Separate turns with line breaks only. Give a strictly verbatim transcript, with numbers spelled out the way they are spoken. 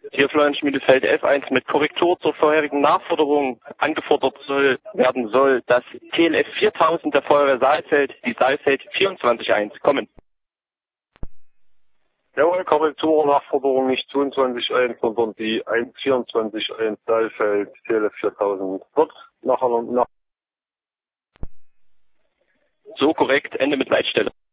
Hier Florian Mittelfeld elf eins mit Korrektur zur vorherigen Nachforderung. Angefordert soll werden soll das T L F viertausend der Feuerwehr Saalfeld, die Saalfeld vierundzwanzig eins. Kommen.
Jawohl, Korrektur, Nachforderung nicht zweiundzwanzig eins, sondern die eins vierundzwanzig eins Saalfeld, T L F viertausend. Wird nachher nach.
So korrekt, Ende mit Leitstelle.